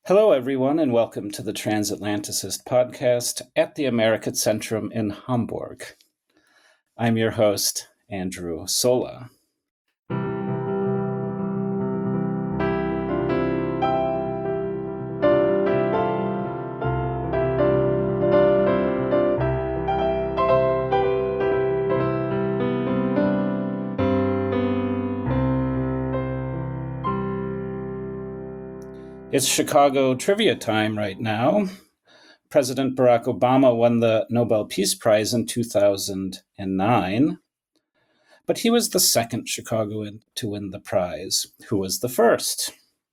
Hello, everyone, and welcome to the Transatlanticist podcast at the America Centrum in Hamburg. I'm your host, Andrew Sola. It's Chicago trivia time right now. President Barack Obama won the Nobel Peace Prize in 2009, but he was the second Chicagoan to win the prize. Who was the first?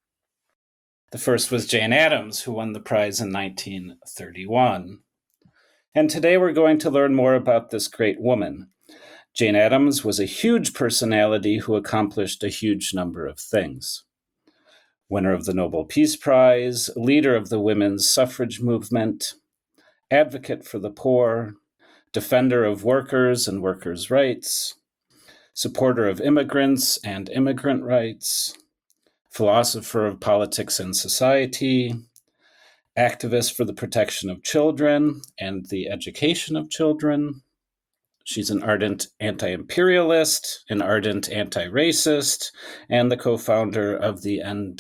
The first was Jane Addams, who won the prize in 1931. And today we're going to learn more about this great woman. Jane Addams was a huge personality who accomplished a huge number of things. Winner of the Nobel Peace Prize, leader of the women's suffrage movement, advocate for the poor, defender of workers and workers' rights, supporter of immigrants and immigrant rights, philosopher of politics and society, activist for the protection of children and the education of children. She's an ardent anti-imperialist, an ardent anti-racist, and the co-founder of the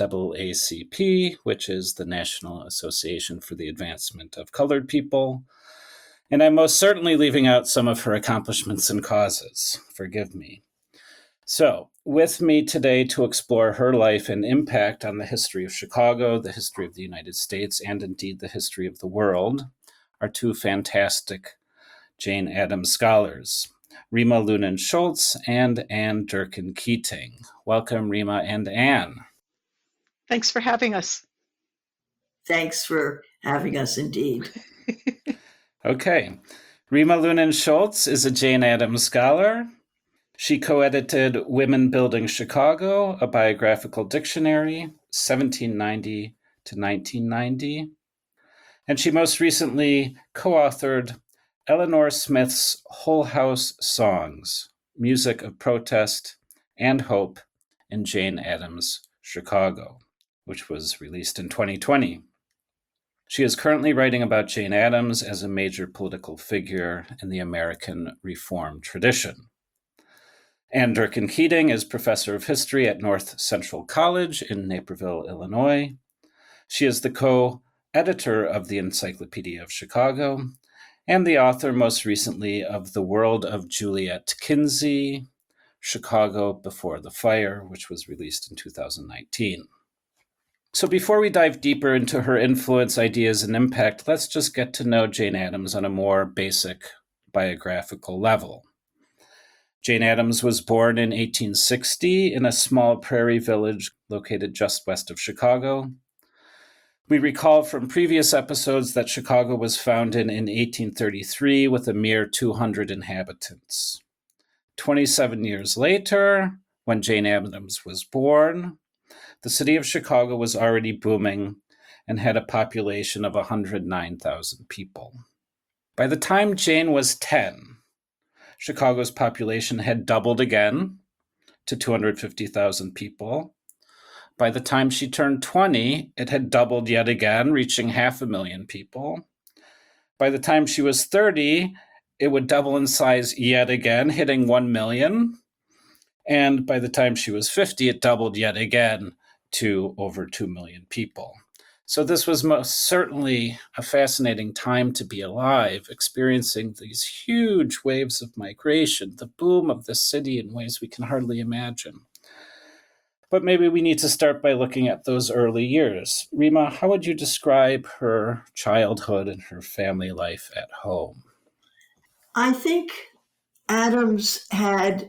NAACP, which is the National Association for the Advancement of Colored People. And I'm most certainly leaving out some of her accomplishments and causes. Forgive me. So, with me today to explore her life and impact on the history of Chicago, the history of the United States, and indeed the history of the world, are two fantastic Jane Addams scholars, Rima Loonen-Schultz and Anne Durkin-Keating. Welcome, Rima and Anne. Thanks for having us. Thanks for having us, indeed. Okay. Rima Loonen-Schultz is a Jane Addams scholar. She co-edited Women Building Chicago, a biographical dictionary, 1790 to 1990. And she most recently co-authored Eleanor Smith's Whole House Songs, Music of Protest and Hope in Jane Addams' Chicago, which was released in 2020. She is currently writing about Jane Addams as a major political figure in the American Reform tradition. Anne Durkin-Keating is professor of history at North Central College in Naperville, Illinois. She is the co-editor of the Encyclopedia of Chicago and the author most recently of The World of Juliet Kinsey, Chicago Before the Fire, which was released in 2019. So before we dive deeper into her influence, ideas, and impact, let's just get to know Jane Addams on a more basic biographical level. Jane Addams was born in 1860 in a small prairie village located just west of Chicago. We recall from previous episodes that Chicago was founded in 1833 with a mere 200 inhabitants. 27 years later, when Jane Addams was born, the city of Chicago was already booming and had a population of 109,000 people. By the time Jane was 10, Chicago's population had doubled again to 250,000 people. By the time she turned 20, it had doubled yet again, reaching 500,000 people. By the time she was 30, it would double in size yet again, hitting 1 million. And by the time she was 50, it doubled yet again to over 2 million people. So this was most certainly a fascinating time to be alive, experiencing these huge waves of migration, the boom of the city in ways we can hardly imagine. But maybe we need to start by looking at those early years. Rima, how would you describe her childhood and her family life at home? I think Addams had,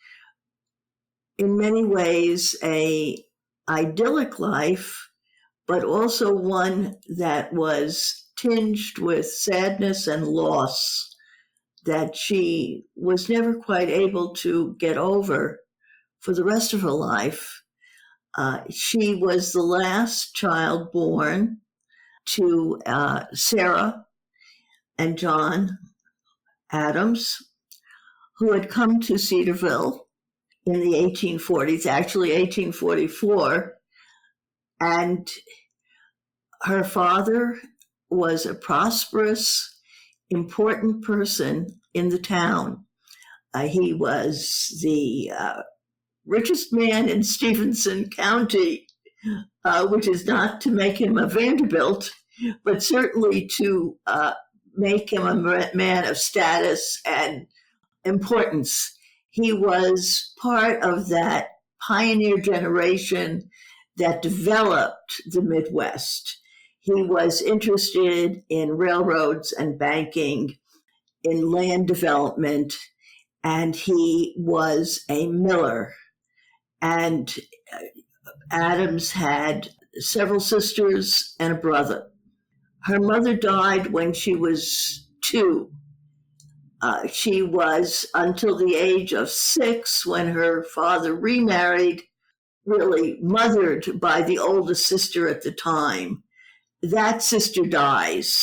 in many ways, an idyllic life, but also one that was tinged with sadness and loss that she was never quite able to get over for the rest of her life. She was the last child born to Sarah and John Addams, who had come to Cedarville in the 1840s, actually 1844, and her father was a prosperous, important person in the town. He was the richest man in Stephenson County, which is not to make him a Vanderbilt, but certainly to make him a man of status and importance. He was part of that pioneer generation that developed the Midwest. He was interested in railroads and banking, in land development, and he was a miller. And Adams had several sisters and a brother. Her mother died when she was 2. She was until the age of 6 when her father remarried, really mothered by the oldest sister at the time. That sister dies.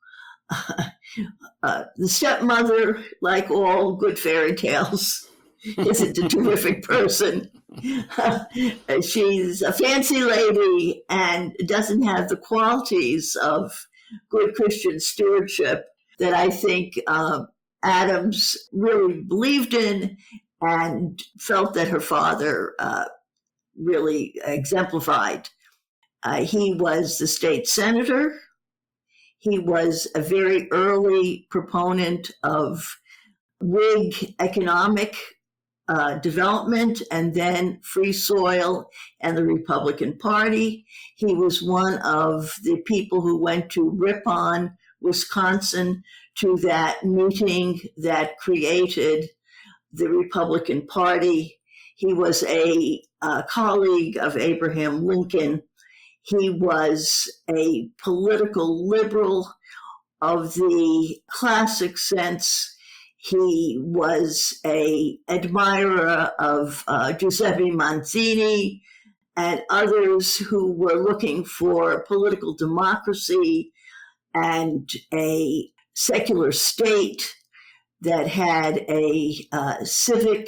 The stepmother, like all good fairy tales, isn't a terrific person. She's a fancy lady and doesn't have the qualities of good Christian stewardship that I think Adams really believed in and felt that her father really exemplified. He was the state senator. He was a very early proponent of Whig economic development and then Free Soil and the Republican Party. He was one of the people who went to Ripon, Wisconsin, to that meeting that created the Republican Party. He was a colleague of Abraham Lincoln. He was a political liberal of the classic sense. He was an admirer of Giuseppe Mazzini and others who were looking for political democracy and a secular state that had a civic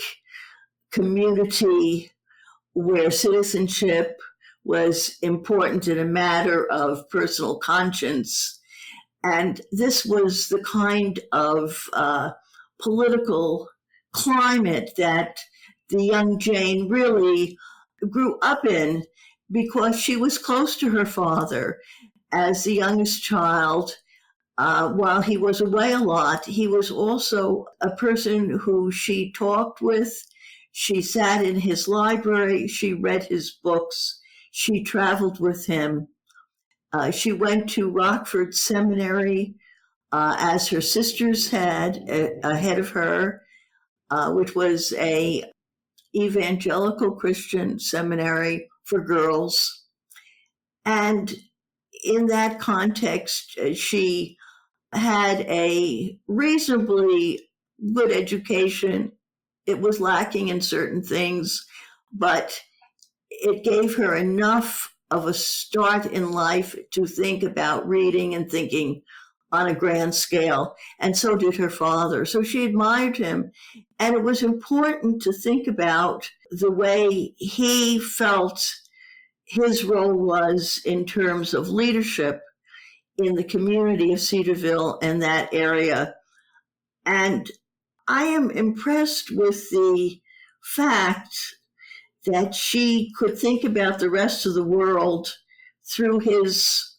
community where citizenship was important in a matter of personal conscience. And this was the kind of political climate that the young Jane really grew up in because she was close to her father. As the youngest child, while he was away a lot, he was also a person who she talked with. She sat in his library. She read his books. She traveled with him. She went to Rockford Seminary, as her sisters had ahead of her, which was a evangelical Christian seminary for girls. And in that context, she had a reasonably good education. It was lacking in certain things, but it gave her enough of a start in life to think about reading and thinking on a grand scale. And so did her father. So she admired him. And it was important to think about the way he felt his role was in terms of leadership in the community of Cedarville and that area. And I am impressed with the fact that she could think about the rest of the world through his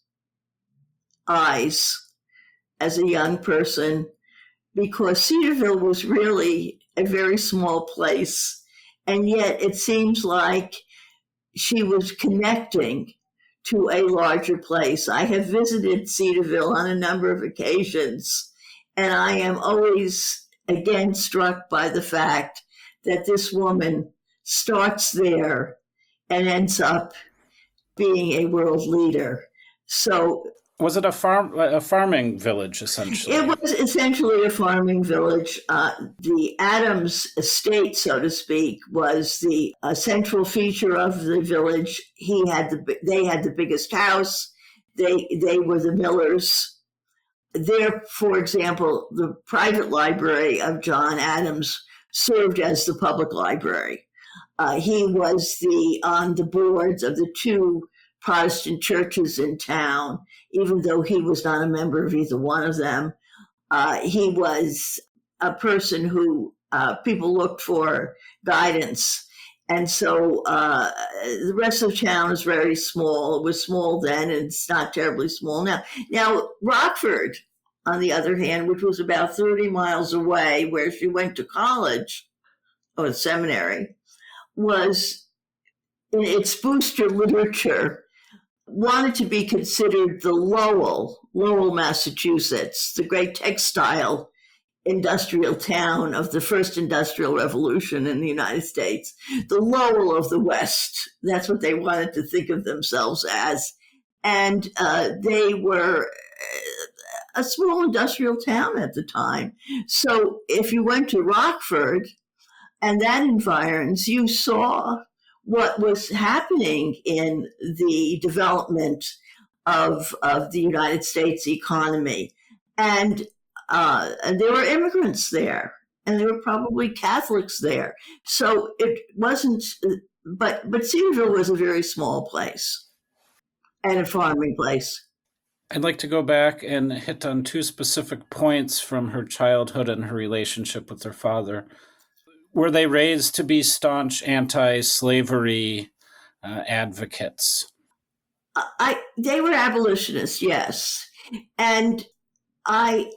eyes as a young person, because Cedarville was really a very small place. And yet it seems like she was connecting to a larger place. I have visited Cedarville on a number of occasions, and I am always again struck by the fact that this woman starts there and ends up being a world leader. So was it a farming village, essentially? It was essentially a farming village. The Adams estate, so to speak, was the central feature of the village. They had the biggest house. They were the millers. There, for example, the private library of John Adams served as the public library. He was on the boards of the 2 Protestant churches in town, even though he was not a member of either one of them. He was a person who people looked for guidance. And so the rest of town is very small. It was small then, and it's not terribly small now. Now, Rockford, on the other hand, which was about 30 miles away, where she went to college or seminary, was, in its booster literature, wanted to be considered the Lowell, Massachusetts, the great textile industrial town of the first industrial revolution in the United States, the Lowell of the West. That's what they wanted to think of themselves as. And they were a small industrial town at the time. So if you went to Rockford and that environs, you saw what was happening in the development of the United States economy. And there were immigrants there, and there were probably Catholics there. So it wasn't, but Cedarville was a very small place and a farming place. I'd like to go back and hit on two specific points from her childhood and her relationship with her father. Were they raised to be staunch anti-slavery advocates? They were abolitionists, yes. And I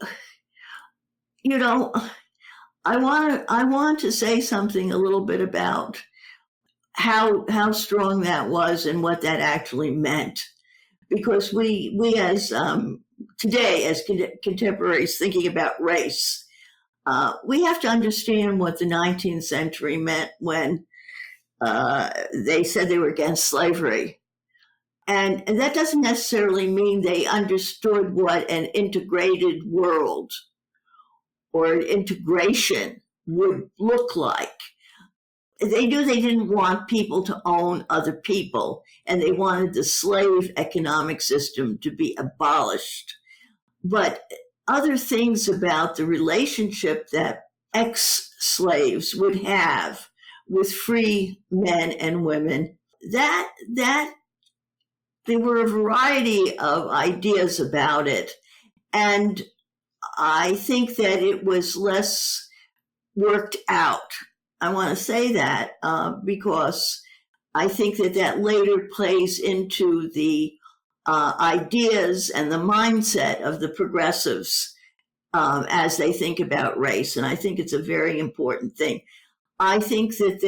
want to say something a little bit about how strong that was and what that actually meant, because we as today as contemporaries thinking about race, we have to understand what the 19th century meant when they said they were against slavery. And that doesn't necessarily mean they understood what an integrated world or an integration would look like. They knew they didn't want people to own other people, and they wanted the slave economic system to be abolished. But other things about the relationship that ex-slaves would have with free men and women, that there were a variety of ideas about it. And I think that it was less worked out. I want to say that because I think that later plays into the ideas and the mindset of the progressives as they think about race. And I think it's a very important thing. I think that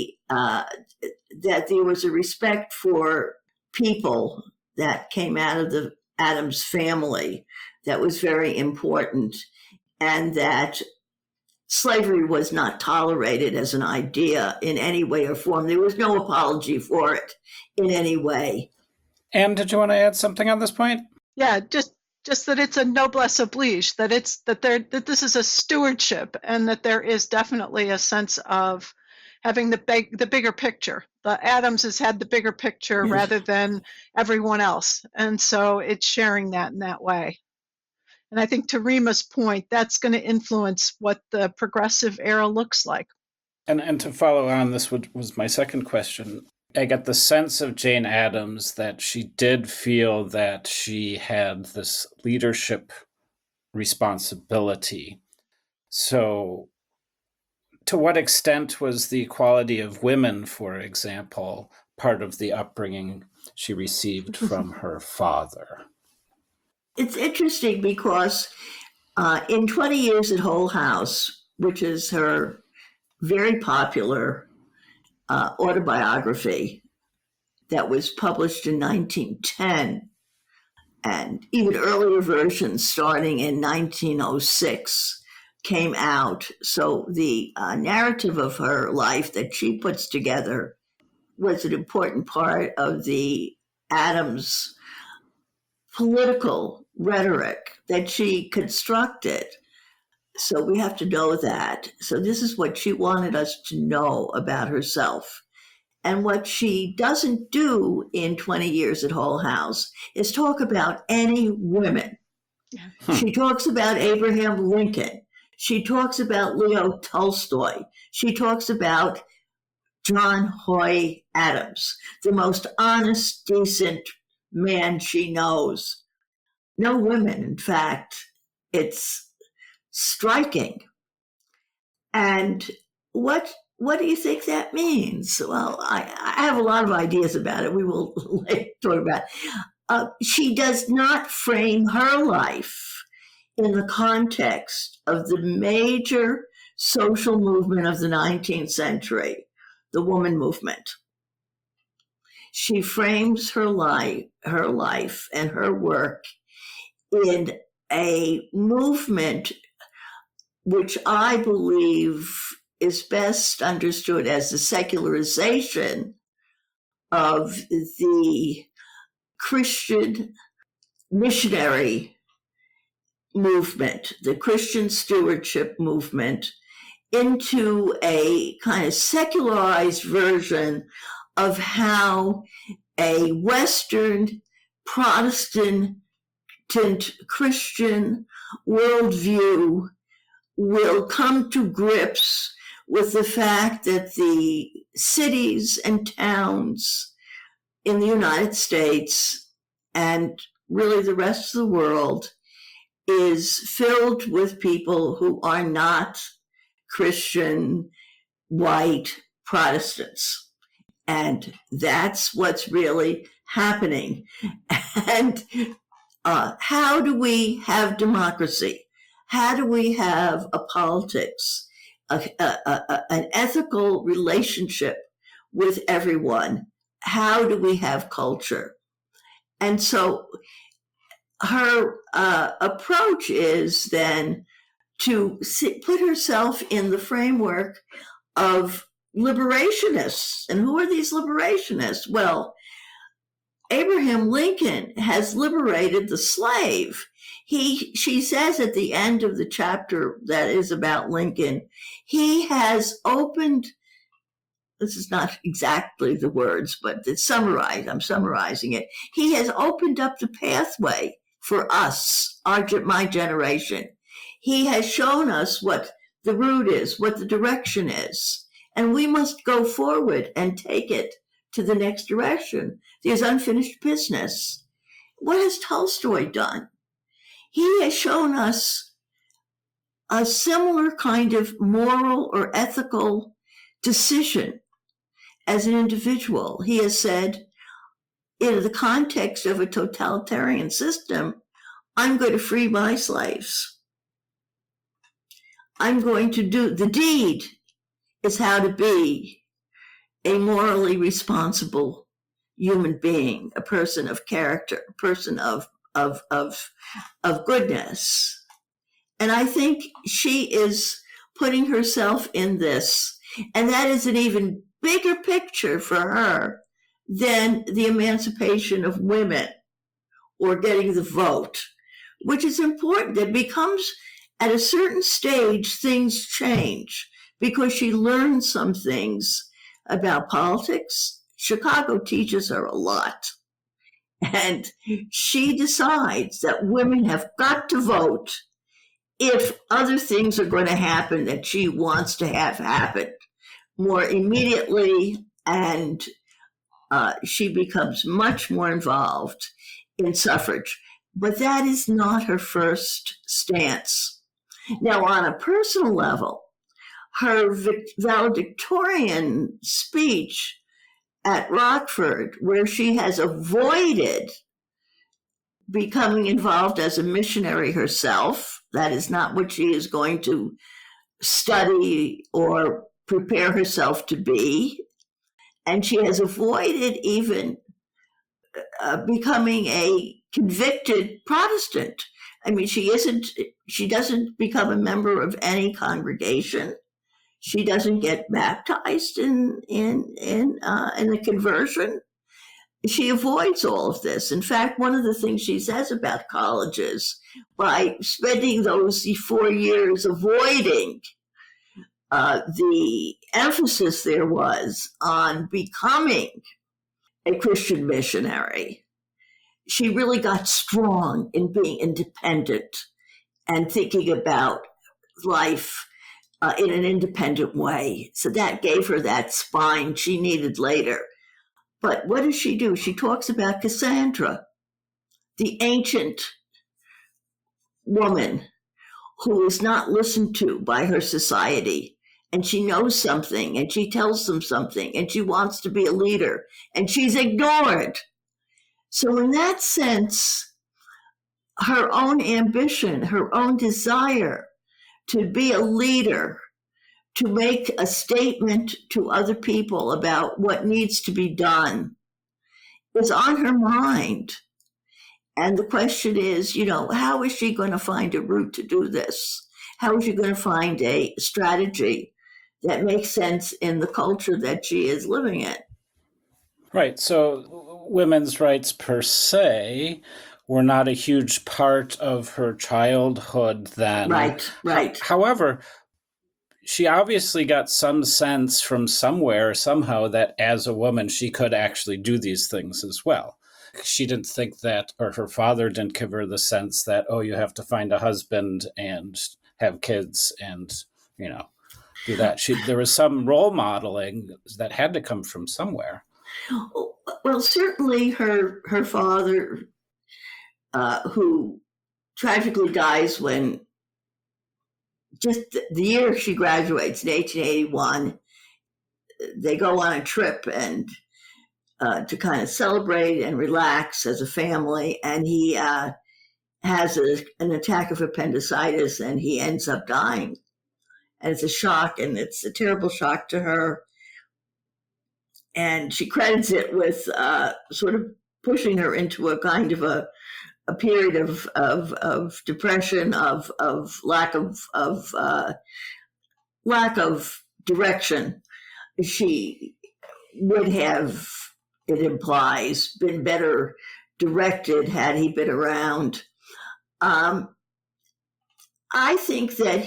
that there was a respect for people that came out of the Adams family that was very important, and that slavery was not tolerated as an idea in any way or form. There was no apology for it in any way. Anne, did you want to add something on this point? Yeah, just that it's a noblesse oblige, that this is a stewardship, and that there is definitely a sense of having the bigger picture. The Adams has had the bigger picture rather than everyone else, and so it's sharing that in that way. And I think to Rima's point, that's going to influence what the progressive era looks like. And to follow on, this was my second question. I get the sense of Jane Addams that she did feel that she had this leadership responsibility. So to what extent was the equality of women, for example, part of the upbringing she received from her father? It's interesting because in 20 Years at Hull House, which is her very popular autobiography that was published in 1910, and even earlier versions starting in 1906 came out. So the narrative of her life that she puts together was an important part of the Addams political rhetoric that she constructed. So we have to know that. So this is what she wanted us to know about herself. And what she doesn't do in 20 Years at Hull House is talk about any women. She talks about Abraham Lincoln. She talks about Leo Tolstoy. She talks about John Hoy Adams, the most honest, decent man she knows. No women, in fact. It's striking. And what do you think that means? Well, I have a lot of ideas about it. We will later talk about it. She does not frame her life in the context of the major social movement of the 19th century, the woman movement. She frames her life and her work in a movement which I believe is best understood as the secularization of the Christian missionary movement, the Christian stewardship movement, into a kind of secularized version of how a Western Protestant Christian worldview will come to grips with the fact that the cities and towns in the United States and really the rest of the world is filled with people who are not Christian, white Protestants. And that's what's really happening. And how do we have democracy? How do we have a politics, an ethical relationship with everyone? How do we have culture? And so her approach is then to put herself in the framework of liberationists. And who are these liberationists? Well, Abraham Lincoln has liberated the slave. She says at the end of the chapter that is about Lincoln, he has opened, this is not exactly the words, but it's summarized, I'm summarizing it. He has opened up the pathway for us, my generation. He has shown us what the route is, what the direction is, and we must go forward and take it to the next direction. There's unfinished business. What has Tolstoy done? He has shown us a similar kind of moral or ethical decision as an individual. He has said, in the context of a totalitarian system, I'm going to free my slaves. I'm going to do, the deed is how to be a morally responsible human being, a person of character, a person of goodness. And I think she is putting herself in this, and that is an even bigger picture for her than the emancipation of women or getting the vote, which is important. It becomes, at a certain stage, things change because she learns some things about politics. Chicago teaches her a lot. And she decides that women have got to vote if other things are going to happen that she wants to have happen more immediately. And she becomes much more involved in suffrage. But that is not her first stance. Now, on a personal level, her valedictorian speech at Rockford, where she has avoided becoming involved as a missionary herself, that is not what she is going to study or prepare herself to be, and she has avoided even becoming a convicted Protestant. I mean, she doesn't become a member of any congregation. She doesn't get baptized in the conversion. She avoids all of this. In fact, one of the things she says about colleges, by spending those 4 years avoiding the emphasis there was on becoming a Christian missionary, she really got strong in being independent and thinking about life in an independent way. So that gave her that spine she needed later But what does she do? She talks about Cassandra, the ancient woman who is not listened to by her society. And she knows something, and she tells them something, and she wants to be a leader, and she's ignored. So in that sense, her own ambition, her own desire to be a leader, to make a statement to other people about what needs to be done, is on her mind. And the question is, how is she going to find a route to do this? How is she going to find a strategy that makes sense in the culture that she is living in? Right. So women's rights per se were not a huge part of her childhood then. Right. However, she obviously got some sense from somewhere, somehow, that as a woman, she could actually do these things as well. She didn't think that, or her father didn't give her the sense that, oh, you have to find a husband and have kids and, do that. There was some role modeling that had to come from somewhere. Well, certainly her father, who tragically dies when just the year she graduates in 1881, they go on a trip and to kind of celebrate and relax as a family, and he has an attack of appendicitis, and he ends up dying. And it's a shock, and it's a terrible shock to her. And she credits it with sort of pushing her into a kind of a period of depression, of lack of direction. She would have, it implies, been better directed had he been around. I think that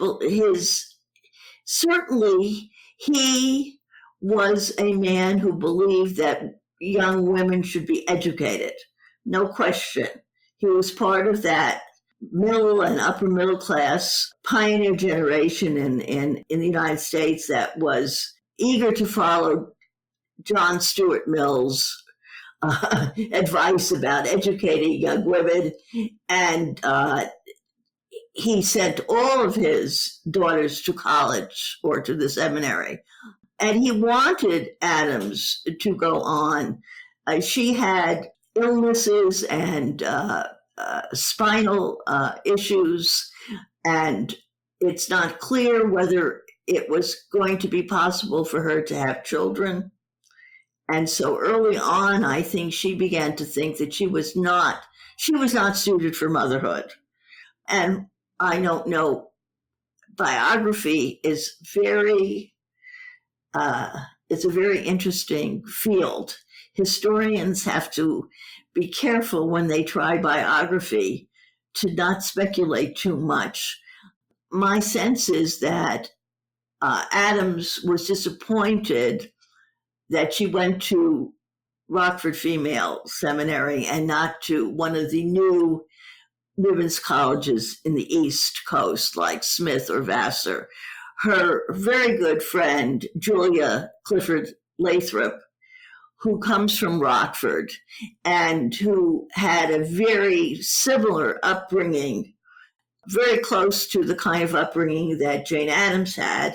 certainly he was a man who believed that young women should be educated, no question. He was part of that middle and upper middle class pioneer generation in the United States that was eager to follow John Stuart Mill's advice about educating young women. And he sent all of his daughters to college or to the seminary. And he wanted Adams to go on. She had illnesses and spinal issues, and it's not clear whether it was going to be possible for her to have children. And so early on, I think she began to think that she was not suited for motherhood. And I don't know, biography is it's a very interesting field. Historians have to be careful when they try biography to not speculate too much. My sense is that Adams was disappointed that she went to Rockford Female Seminary and not to one of the new women's colleges in the East Coast, like Smith or Vassar. Her very good friend, Julia Clifford Lathrop, who comes from Rockford and who had a very similar upbringing, very close to the kind of upbringing that Jane Addams had,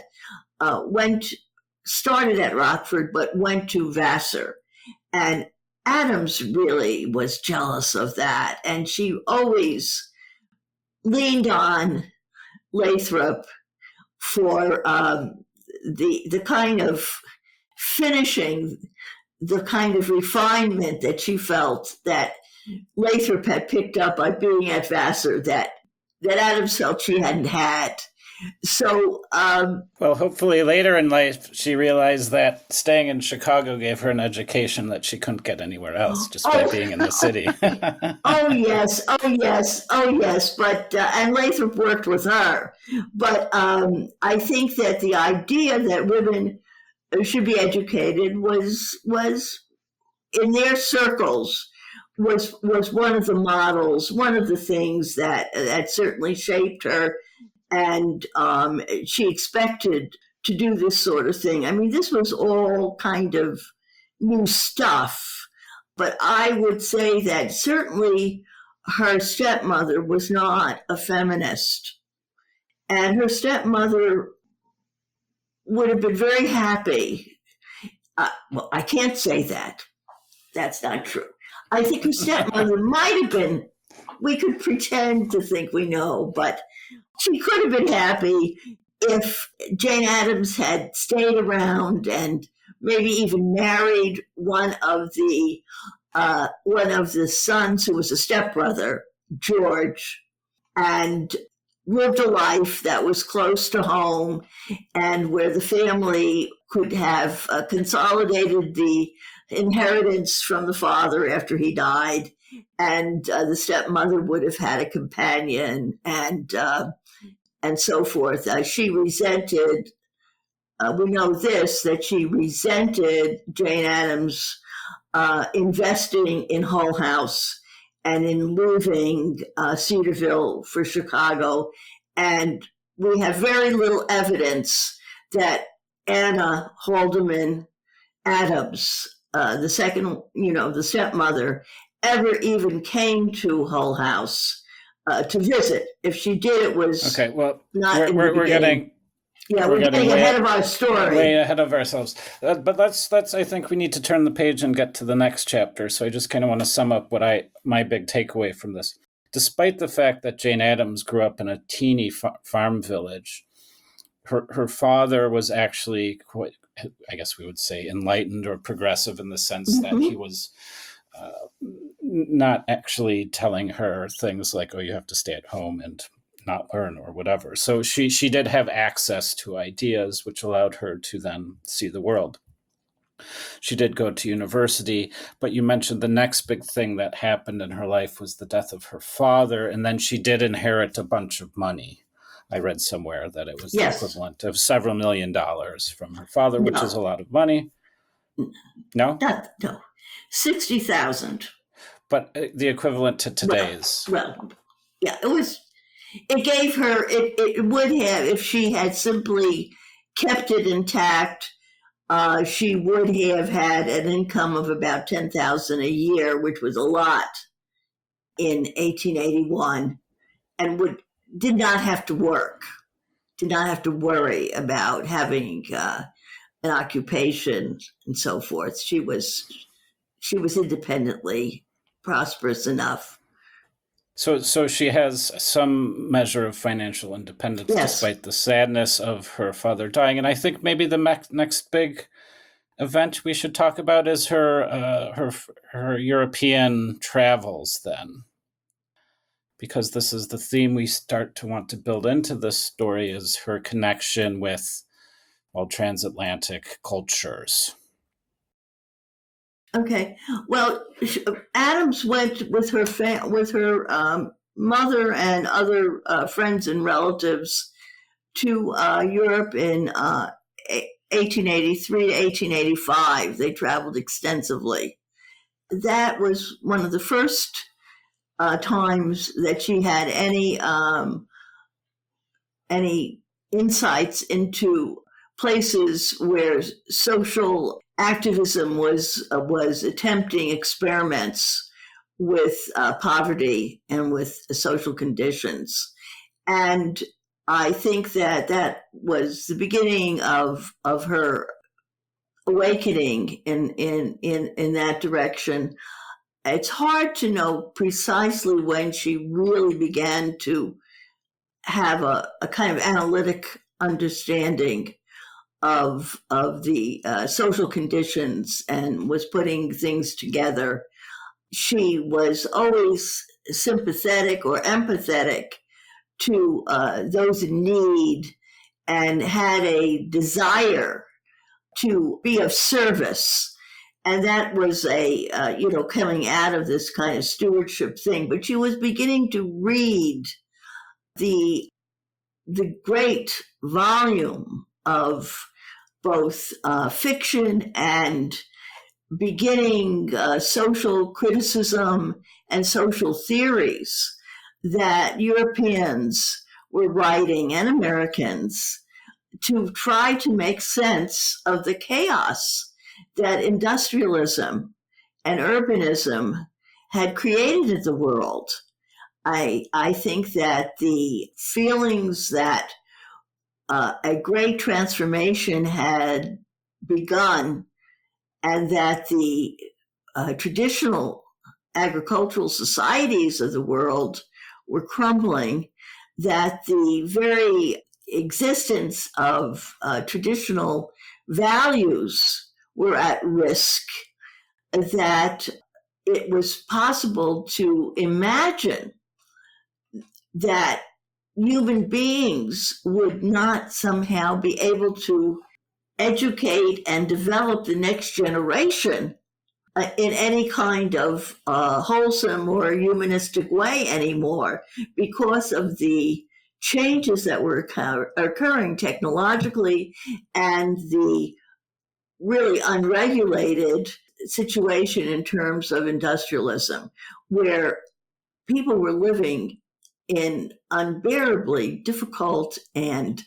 started at Rockford, but went to Vassar. And Addams really was jealous of that. And she always leaned on Lathrop for the kind of finishing, the kind of refinement that she felt that Lathrop had picked up by being at Vassar that Addams felt she hadn't had. So, well, hopefully later in life, she realized that staying in Chicago gave her an education that she couldn't get anywhere else just by being in the city. Oh, yes. But, and Lathrop worked with her. But I think that the idea that women should be educated was in their circles, was one of the models, one of the things that certainly shaped her. And she expected to do this sort of thing. I mean, this was all kind of new stuff. But I would say that certainly her stepmother was not a feminist. And her stepmother would have been very happy. Well, I can't say that. That's not true. I think her stepmother might have been, we could pretend to think we know, but she could have been happy if Jane Addams had stayed around and maybe even married one of the sons who was a stepbrother, George, and lived a life that was close to home and where the family could have consolidated the inheritance from the father after he died, and the stepmother would have had a companion and so forth. She resented, we know this, that she resented Jane Addams investing in Hull House and in leaving Cedarville for Chicago. And we have very little evidence that Anna Haldeman Addams, the second, the stepmother, ever even came to Hull House to visit. If she did, it was okay. Well, not we're getting. Yeah, we're getting ahead of our story. Way ahead of ourselves. But that's. I think we need to turn the page and get to the next chapter. So I just kind of want to sum up my big takeaway from this. Despite the fact that Jane Addams grew up in a teeny farm village, her father was actually quite, I guess we would say, enlightened or progressive in the sense that he was not actually telling her things like, oh, you have to stay at home and not learn or whatever. So she did have access to ideas, which allowed her to then see the world. She did go to university, but you mentioned the next big thing that happened in her life was the death of her father, and then she did inherit a bunch of money. I read somewhere that it was the equivalent of several $1 million from her father, which is a lot of money. No? No. 60,000. But the equivalent to today's. Well, yeah, it gave her, it would have, if she had simply kept it intact, she would have had an income of about $10,000 a year, which was a lot in 1881, and did not have to work, did not have to worry about having an occupation and so forth. She was independently prosperous enough. So she has some measure of financial independence, despite the sadness of her father dying. And I think maybe the next big event we should talk about is her European travels then. Because this is the theme we start to want to build into this story, is her connection with, transatlantic cultures. Okay. Well, Addams went with her mother and other friends and relatives to Europe in 1883 to 1885. They traveled extensively. That was one of the first times that she had any insights into places where social activism was attempting experiments with poverty and with social conditions. And I think that was the beginning of her awakening in that direction. It's hard to know precisely when she really began to have a kind of analytic understanding of the social conditions and was putting things together. She was always sympathetic or empathetic to those in need and had a desire to be of service. And that was coming out of this kind of stewardship thing. But she was beginning to read the great volume of both fiction and beginning social criticism and social theories that Europeans were writing, and Americans, to try to make sense of the chaos that industrialism and urbanism had created in the world. I think that the feelings that a great transformation had begun and that the traditional agricultural societies of the world were crumbling, that the very existence of traditional values were at risk, that it was possible to imagine that human beings would not somehow be able to educate and develop the next generation in any kind of wholesome or humanistic way anymore because of the changes that were occurring technologically and the really unregulated situation in terms of industrialism, where people were living in unbearably difficult and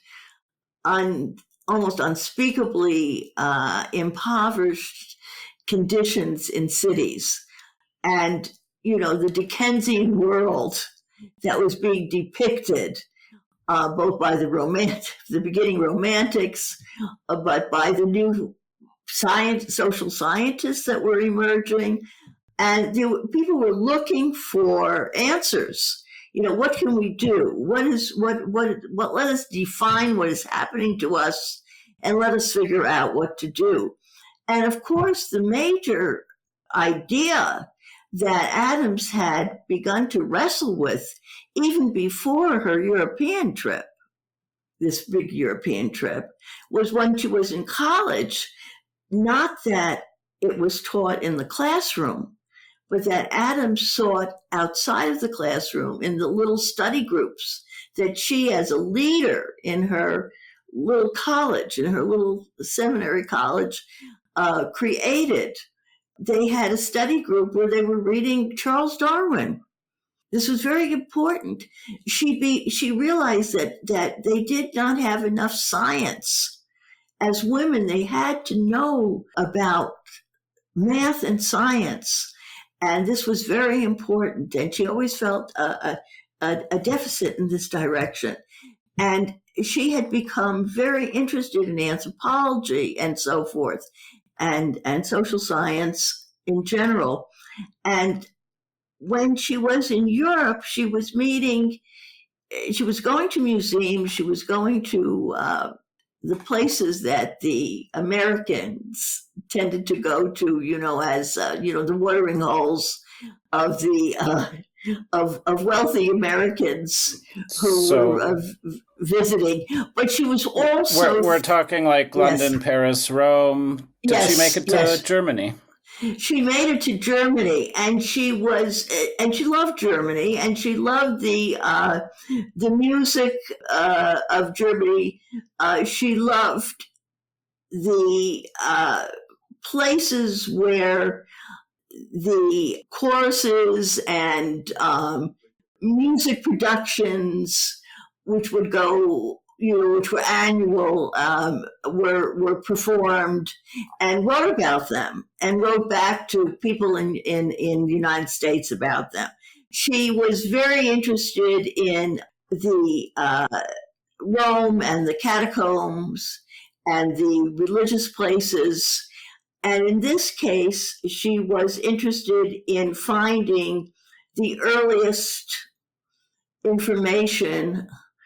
almost unspeakably impoverished conditions in cities. And, the Dickensian world that was being depicted both by the beginning romantics, but by the new social scientists that were emerging. And people were looking for answers. What can we do? Let us define what is happening to us and let us figure out what to do. And of course, the major idea that Adams had begun to wrestle with even before her European trip, this big European trip, was when she was in college, not that it was taught in the classroom, but that Adams sought outside of the classroom in the little study groups that she, as a leader in her little college, in her little seminary college, created. They had a study group where they were reading Charles Darwin. This was very important. She realized that they did not have enough science. As women, they had to know about math and science. And this was very important. And she always felt a deficit in this direction. And she had become very interested in anthropology and so forth, and social science in general. And when she was in Europe, she was going to museums, she was going to the places that the Americans tended to go to, as the watering holes of the of wealthy Americans who were visiting. But she was also we're talking like London, yes. Paris, Rome. Did she make it to Germany? She made it to Germany, and she loved Germany, and she loved the music of Germany. She loved the places where the choruses and music productions, which would go, which were annual, were performed, and wrote about them and wrote back to people in the United States about them. She was very interested in the Rome and the catacombs and the religious places. And in this case, she was interested in finding the earliest information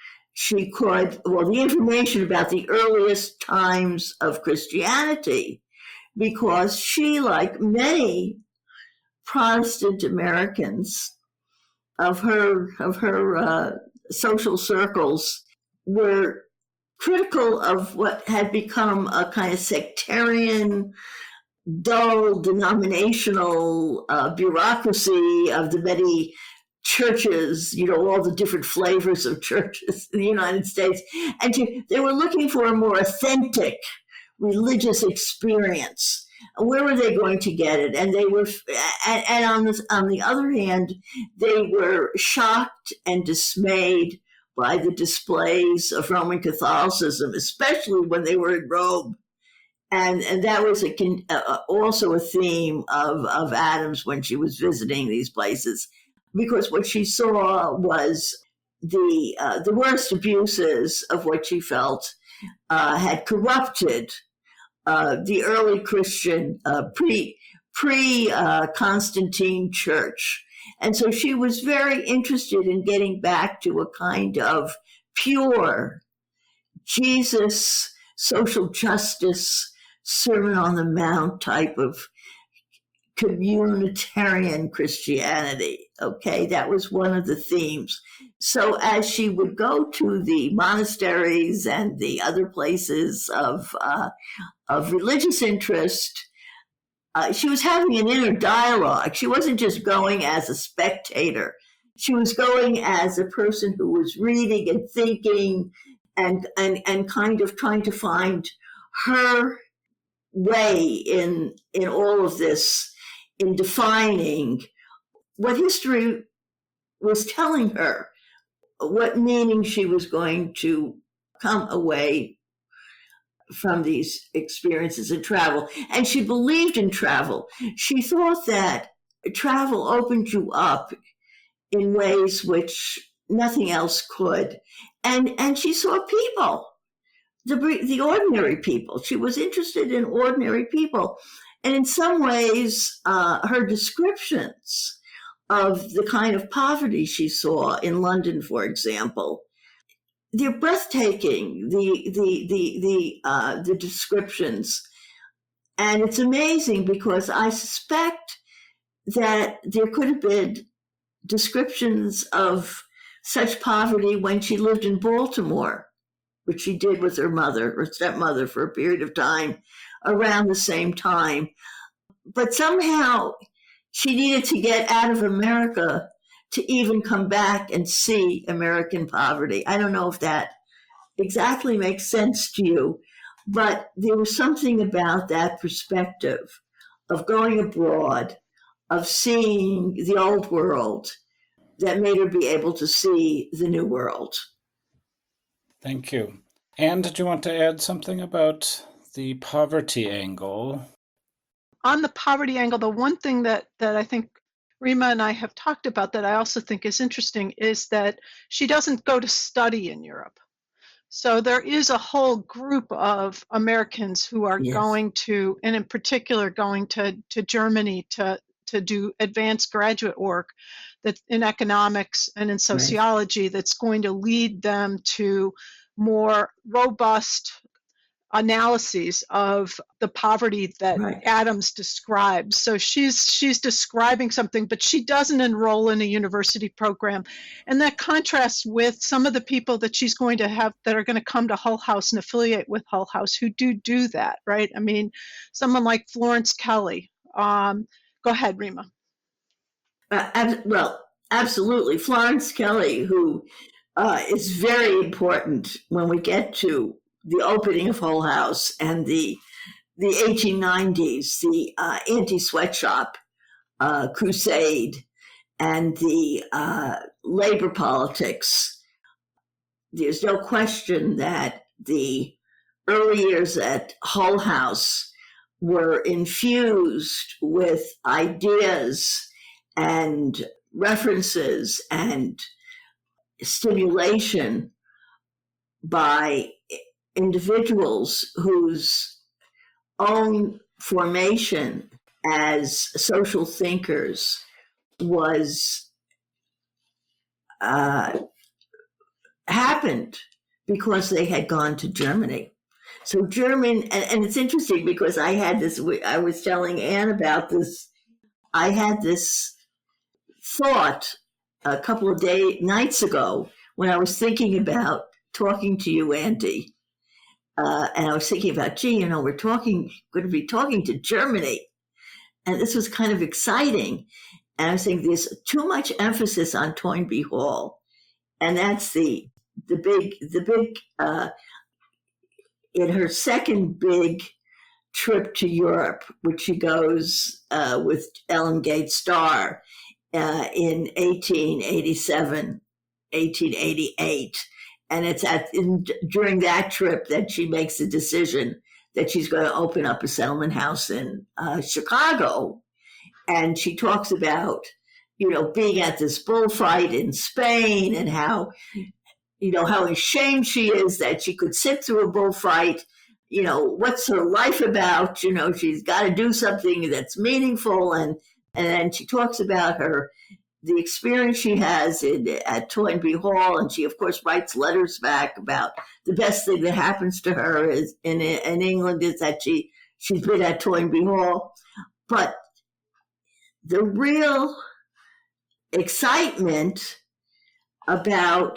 the information about the earliest times of Christianity, because she, like many Protestant Americans of her social circles, were critical of what had become a kind of sectarian, dull, denominational bureaucracy of the many churches, all the different flavors of churches in the United States. And they were looking for a more authentic religious experience. Where were they going to get it? And they were, and on the other hand, they were shocked and dismayed by the displays of Roman Catholicism, especially when they were in Rome. and that was also a theme of Adams when she was visiting these places, because what she saw was the worst abuses of what she felt had corrupted the early Christian pre Constantine church. And so she was very interested in getting back to a kind of pure Jesus, social justice, Sermon on the Mount type of communitarian Christianity. Okay, that was one of the themes. So as she would go to the monasteries and the other places of religious interest, she was having an inner dialogue. She wasn't just going as a spectator. She was going as a person who was reading and thinking and kind of trying to find her way in all of this, in defining what history was telling her, what meaning she was going to come away from these experiences in travel. And she believed in travel. She thought that travel opened you up in ways which nothing else could. And she saw people, the ordinary people. She was interested in ordinary people. And in some ways, her descriptions of the kind of poverty she saw in London, for example, they're breathtaking, the descriptions. And it's amazing because I suspect that there could have been descriptions of such poverty when she lived in Baltimore, which she did with her stepmother for a period of time around the same time. But somehow she needed to get out of America to even come back and see American poverty. I don't know if that exactly makes sense to you, but there was something about that perspective of going abroad, of seeing the old world, that made her be able to see the new world. Thank you. Anne, did you want to add something about the poverty angle? On the poverty angle, the one thing that I think Rima and I have talked about that I also think is interesting is that she doesn't go to study in Europe. So there is a whole group of Americans who are going to, and in particular going to Germany to do advanced graduate work that's in economics and in sociology, that's going to lead them to more robust analyses of the poverty that Adams describes. So she's describing something, but she doesn't enroll in a university program. And that contrasts with some of the people that she's going to have that are going to come to Hull House and affiliate with Hull House who do that, right? I mean, someone like Florence Kelly. Go ahead, Rima. Well, absolutely. Florence Kelly, who is very important when we get to the opening of Hull House and the 1890s, the anti-sweatshop crusade and the labor politics. There's no question that the early years at Hull House were infused with ideas and references and stimulation by individuals whose own formation as social thinkers was happened because they had gone to Germany. So German, and it's interesting because I was telling Anne about this. I had this thought a couple of nights ago when I was thinking about talking to you, Andy. And I was thinking about, we're going to be talking to Germany. And this was kind of exciting. And I was thinking there's too much emphasis on Toynbee Hall. And that's the big, in her second big trip to Europe, which she goes with Ellen Gates Starr in 1887, 1888. And it's during that trip that she makes the decision that she's going to open up a settlement house in Chicago. And she talks about, being at this bullfight in Spain and how ashamed she is that she could sit through a bullfight. What's her life about? She's got to do something that's meaningful. And then she talks about the experience she has at Toynbee Hall. And she, of course, writes letters back about the best thing that happens to her is in England is that she's been at Toynbee Hall. But the real excitement about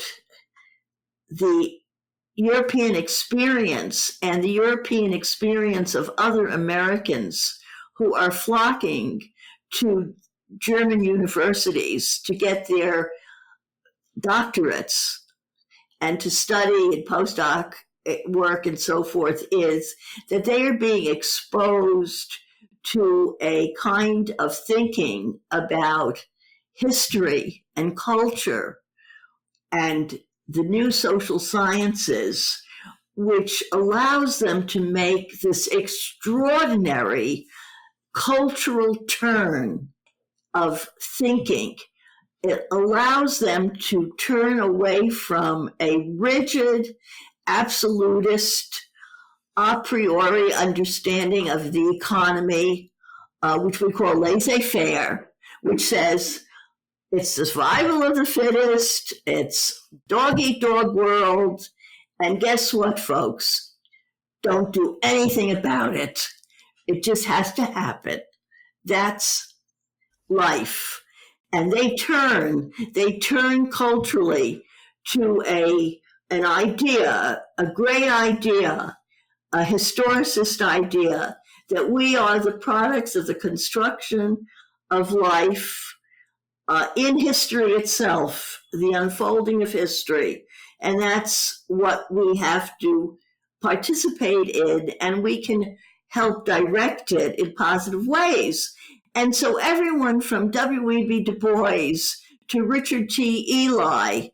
the European experience and the European experience of other Americans who are flocking to German universities to get their doctorates and to study and postdoc work and so forth is that they are being exposed to a kind of thinking about history and culture and the new social sciences, which allows them to make this extraordinary cultural turn of thinking. It allows them to turn away from a rigid, absolutist, a priori understanding of the economy, which we call laissez-faire, which says it's the survival of the fittest, it's dog-eat-dog world, and guess what, folks? Don't do anything about it. It just has to happen. That's life. And they turn culturally to an idea, a great idea, a historicist idea that we are the products of the construction of life in history itself, the unfolding of history. And that's what we have to participate in, and we can help direct it in positive ways. And so everyone from W.E.B. Du Bois to Richard T. Ely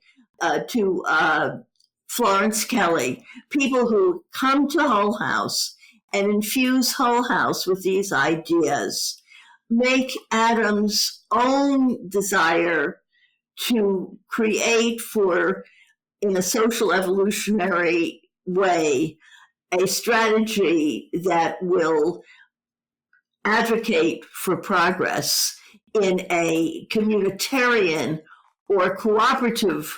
to Florence Kelly, people who come to Hull House and infuse Hull House with these ideas, make Adams' own desire to create in a social evolutionary way, a strategy that will advocate for progress in a communitarian or cooperative,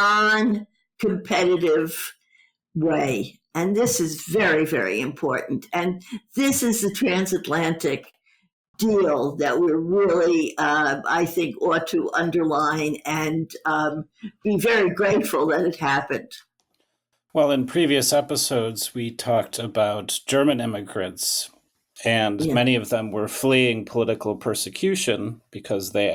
non-competitive way. And this is very, very important. And this is the transatlantic deal that we're really, I think, ought to underline and be very grateful that it happened. Well, in previous episodes, we talked about German immigrants, and many of them were fleeing political persecution because they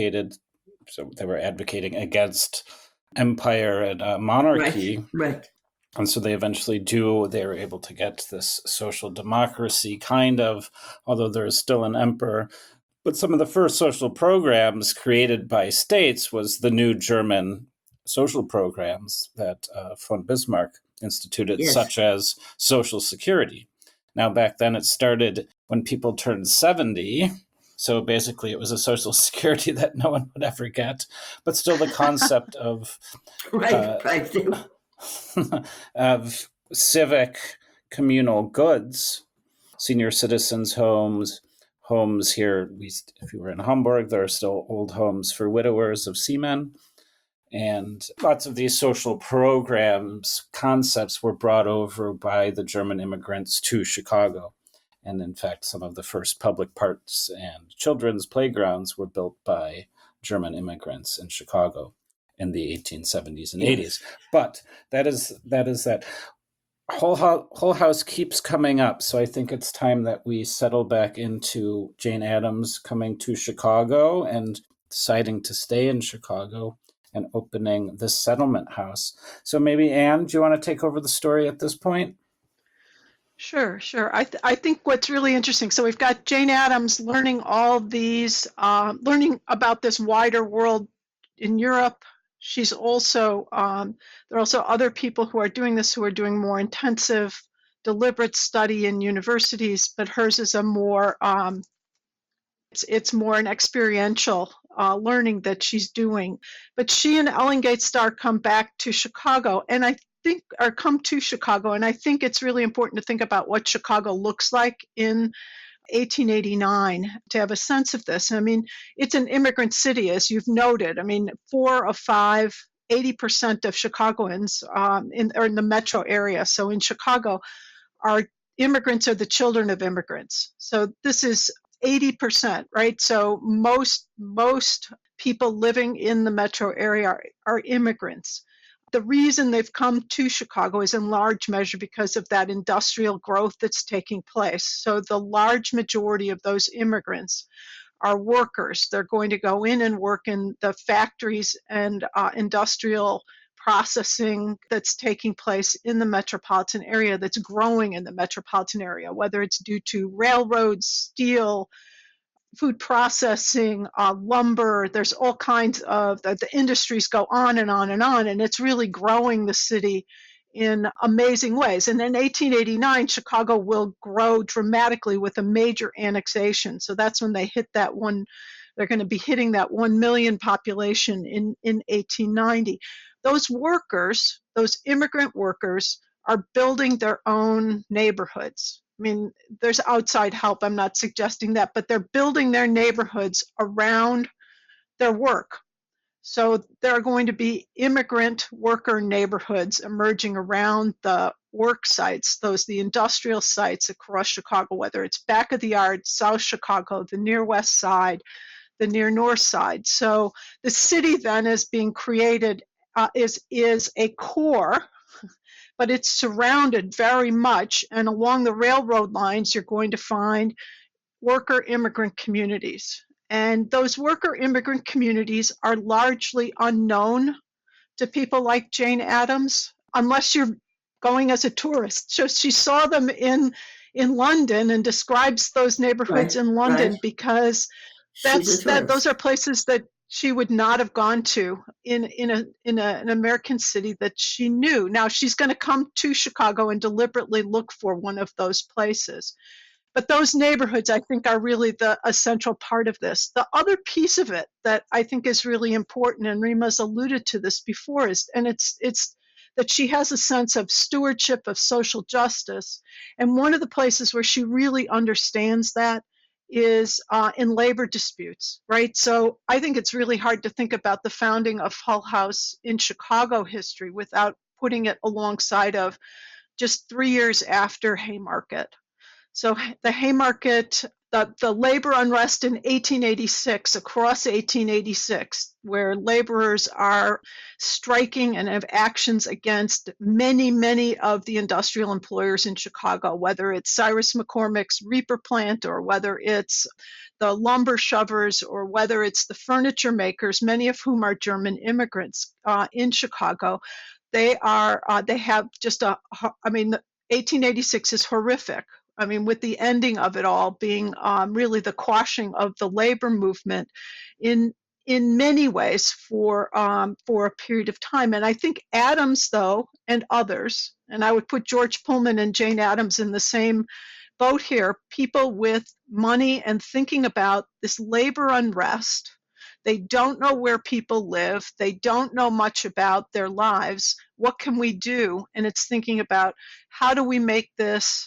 were advocating against empire and monarchy. Right. And so they were able to get this social democracy although there is still an emperor. But some of the first social programs created by states was the new German social programs that von Bismarck instituted, such as Social Security. Now, back then it started when people turned 70. So basically it was a Social Security that no one would ever get. But still the concept of of civic communal goods, senior citizens' homes here. If you were in Hamburg, there are still old homes for widowers of seamen. And lots of these social concepts were brought over by the German immigrants to Chicago. And in fact, some of the first public parks and children's playgrounds were built by German immigrants in Chicago in the 1870s and 80s. But that is that. Hull House keeps coming up, so I think it's time that we settle back into Jane Addams coming to Chicago and deciding to stay in Chicago and opening this settlement house. So maybe, Anne, do you want to take over the story at this point? Sure. I think what's really interesting, so we've got Jane Addams learning all these, learning about this wider world in Europe. She's also, there are also other people who are doing this, who are doing more intensive deliberate study in universities, but hers is a more it's more an experiential learning that she's doing. But she and Ellen Gates Starr come back to Chicago, and I think, or come to Chicago, and I think it's really important to think about what Chicago looks like in 1889 to have a sense of this. I mean, it's an immigrant city, as you've noted. I mean, 4 of 5, 80% of Chicagoans are in the metro area. So in Chicago, our immigrants are the children of immigrants. So this is 80%, right? So most people living in the metro area are immigrants. The reason they've come to Chicago is in large measure because of that industrial growth that's taking place. So the large majority of those immigrants are workers. They're going to go in and work in the factories and industrial processing that's taking place in the metropolitan area, that's growing in the metropolitan area, whether it's due to railroads, steel, food processing, lumber. There's all kinds of the industries go on and on and on, and it's really growing the city in amazing ways. And in 1889, Chicago will grow dramatically with a major annexation. So that's when they hit that one. They're going to be hitting that 1 million population in 1890. Those workers, those immigrant workers, are building their own neighborhoods. I mean, there's outside help, I'm not suggesting that, but they're building their neighborhoods around their work. So there are going to be immigrant worker neighborhoods emerging around the work sites, the industrial sites across Chicago, whether it's back of the yard, South Chicago, the near west side, the near north side. So the city then is being created, is a core, but it's surrounded very much, and along the railroad lines, you're going to find worker immigrant communities. And those worker immigrant communities are largely unknown to people like Jane Addams, unless you're going as a tourist. So she saw them in London and describes those neighborhoods in London because those are places that she would not have gone to in an American city that she knew. Now she's going to come to Chicago and deliberately look for one of those places. But those neighborhoods, I think, are really the essential part of this. The other piece of it that I think is really important, and Rima's alluded to this before, is it's that she has a sense of stewardship of social justice. And one of the places where she really understands that is in labor disputes, right? So I think it's really hard to think about the founding of Hull House in Chicago history without putting it alongside of just 3 years after Haymarket. So the Haymarket, the labor unrest in 1886, across 1886, where laborers are striking and have actions against many of the industrial employers in Chicago, whether it's Cyrus McCormick's reaper plant, or whether it's the lumber shovers, or whether it's the furniture makers, many of whom are German immigrants in Chicago. They have just 1886 is horrific. I mean, with the ending of it all being really the quashing of the labor movement in many ways for a period of time. And I think Addams, though, and others, and I would put George Pullman and Jane Addams in the same boat here, people with money and thinking about this labor unrest. They don't know where people live. They don't know much about their lives. What can we do? And it's thinking about, how do we make this,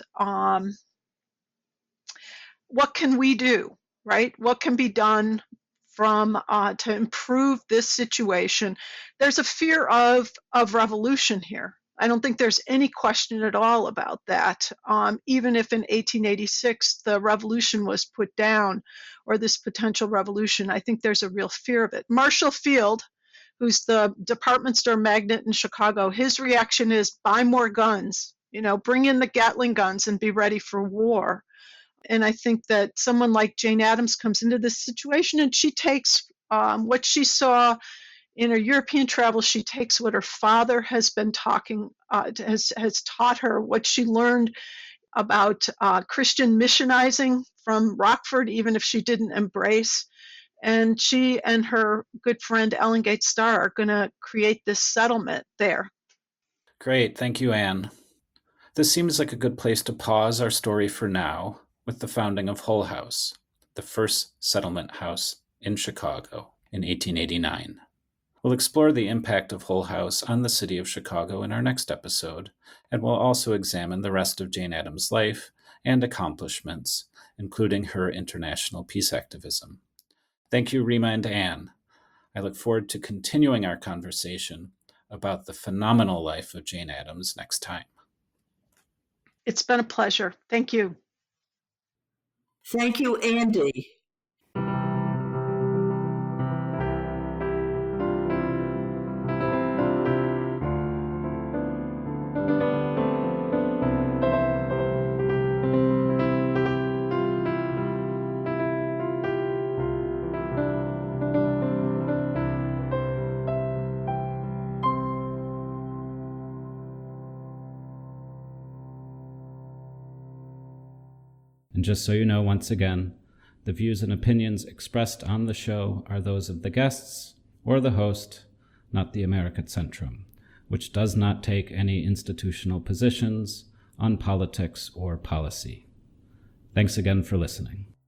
what can we do, right? What can be done to improve this situation? There's a fear of revolution here. I don't think there's any question at all about that. Even if in 1886 the revolution was put down, or this potential revolution, I think there's a real fear of it. Marshall Field, who's the department store magnate in Chicago, his reaction is, buy more guns, bring in the Gatling guns and be ready for war. And I think that someone like Jane Addams comes into this situation, and she takes what she saw in her European travel. She takes what her father has been has taught her, what she learned about Christian missionizing from Rockford, even if she didn't embrace. And she and her good friend Ellen Gates Starr are going to create this settlement there. Great. Thank you, Anne. This seems like a good place to pause our story for now with the founding of Hull House, the first settlement house in Chicago in 1889. We'll explore the impact of Hull House on the city of Chicago in our next episode, and we'll also examine the rest of Jane Addams' life and accomplishments, including her international peace activism. Thank you, Rima and Anne. I look forward to continuing our conversation about the phenomenal life of Jane Addams next time. It's been a pleasure. Thank you. Thank you, Andy. And just so you know, once again, the views and opinions expressed on the show are those of the guests or the host, not the Americat Centrum, which does not take any institutional positions on politics or policy. Thanks again for listening.